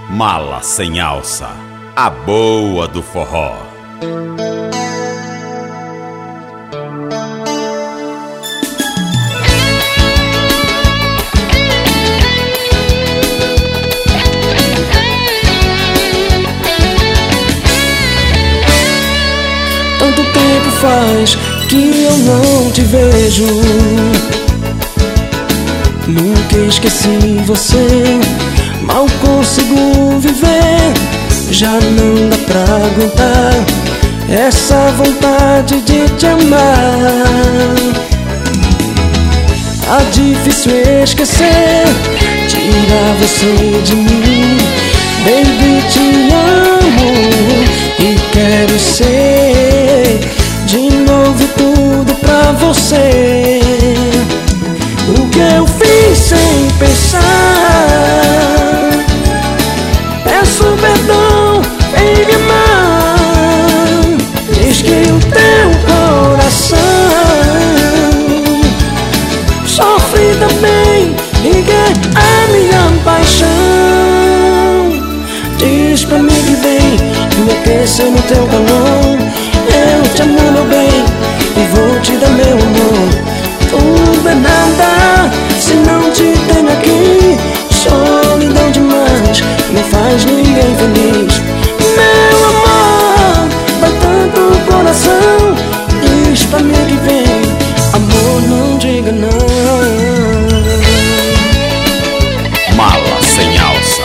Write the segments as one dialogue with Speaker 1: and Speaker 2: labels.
Speaker 1: Mala sem alça, a boa do forró.
Speaker 2: Tanto tempo faz que eu não te vejo. Nunca esqueci você, mal consigo viver. Já não dá pra aguentar essa vontade de te amar. Tá difícil esquecer, tirar você de mim. Baby, te amo e quero ser de novo tudo pra você. O que eu fiz sem pensar, peço perdão, vem me amar. Diz que o teu coração sofre também e quer a minha paixão. Diz pra mim que vem me aquecer no teu calor. Eu te amo, meu bem, e vou te dar meu amor. Tudo é nada se não te tenho aqui. Solidão demais, não faz ninguém feliz. Meu amor, vai tanto o coração. Diz pra mim que vem, amor, não diga não.
Speaker 1: Mala sem alça.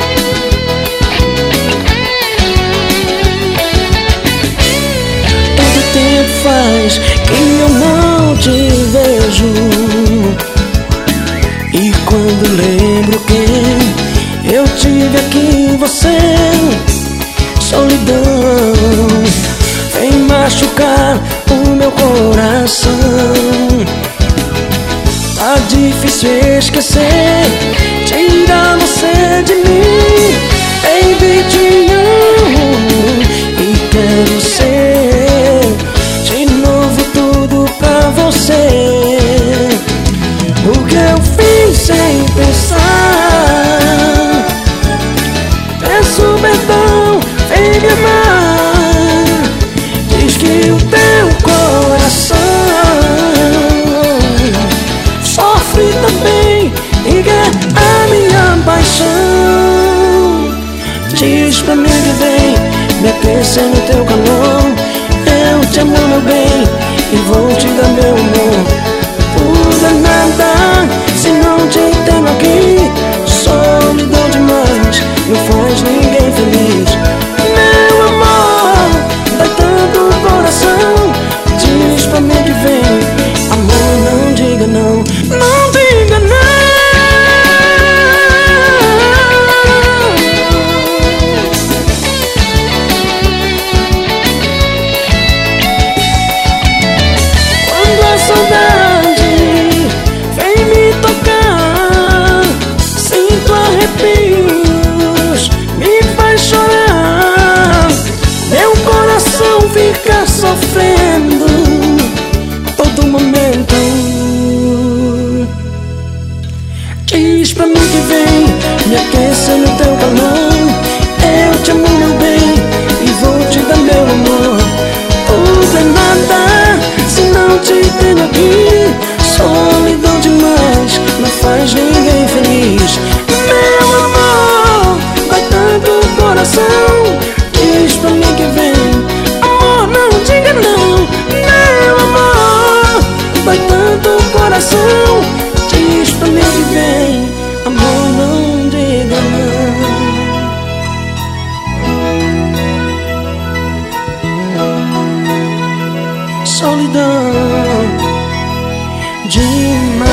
Speaker 2: Tanto tempo faz que eu não te vejo, e quando lembro que eu tive aqui, você, solidão, vem machucar o meu coração. Tá difícil esquecer, tirar você de mim. Baby, te amo e quero ser de novo tudo pra você. O que eu fiz sem pensar, peço perdão, vem me amar. Diz que o teu coração sofre também e quer a minha paixão. Diz pra mim que vem me aquecer no teu calor. Eu te amo, meu bem, e vou te dar meu amor. Tudo é nada se não te tenho aqui. Solidão demais, não faz ninguém feliz. Meu amor, dá tanto o coração. Diz pra mim que vem, amor, não diga não. Não diga não. Quando a saudade vem me tocar, sinto arrepios, me faz chorar. Meu coração fica sofrendo todo momento. Diz pra mim que vem me aquecer no teu calor. Eu te amo, meu bem, e vou te dar meu amor. Tudo é nada se não te tenho aqui. Solidão demais, não faz ninguém feliz. Meu amor, vai tanto o coração. Diz pra mim que vem, amor, não diga não. Meu amor, vai tanto o coração. Diz pra mim que vem, amor, não diga não. Solidão demais.